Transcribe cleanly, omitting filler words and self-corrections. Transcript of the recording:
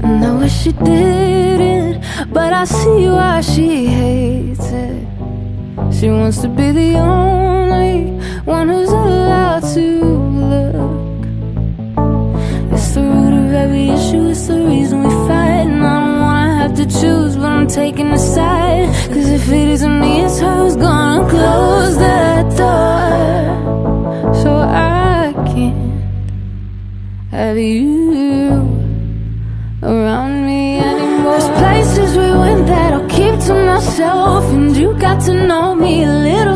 And I wish she didn't, but I see why she hates it. She wants to be the only one who's allowed to look. It's the root of every issue, it's the reason we fight. And I don't wanna have to choose, but I'm taking a side. Cause if it isn't me, it's her who's gonna close that door. So I can't have you around me anymore. There's places we went that I'll keep to myself, and you got to know me a little